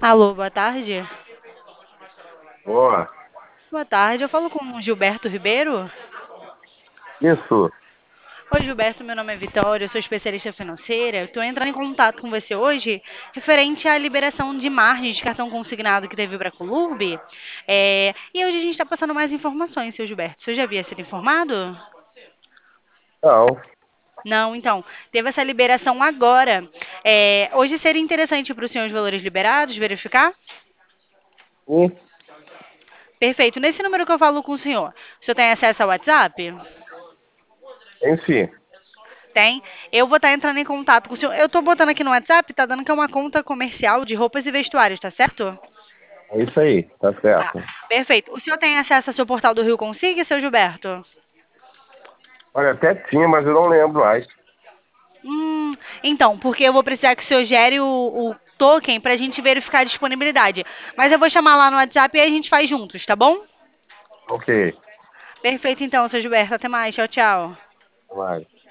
Alô, boa tarde. Boa. Boa tarde, eu falo com o Gilberto Ribeiro. Isso. Oi, Gilberto, meu nome é Vitória, eu sou especialista financeira. Estou entrando em contato com você hoje referente à liberação de margem de cartão consignado que teve para a Colurb. E hoje a gente está passando mais informações, seu Gilberto. Você já havia sido informado? Não. Não, então, teve essa liberação agora. Hoje seria interessante para o senhor os valores liberados, verificar? E, Perfeito. Nesse número que eu falo com o senhor tem acesso ao WhatsApp? enfim, Tem. Eu vou estar entrando em contato com o senhor. Eu estou botando aqui no WhatsApp, tá dando que é uma conta comercial de roupas e vestuários, tá certo? é isso aí, tá Tá. certo. Perfeito. O senhor tem acesso ao seu portal do Rio Consiga, seu Gilberto? Olha, até tinha, mas eu não lembro mais. Então, porque eu vou precisar que o senhor gere o token para a gente verificar a disponibilidade. Mas eu vou chamar lá no WhatsApp e aí a gente faz juntos, tá bom? Ok, Perfeito, então, seu Gilberto. Até mais. Tchau, tchau. vai.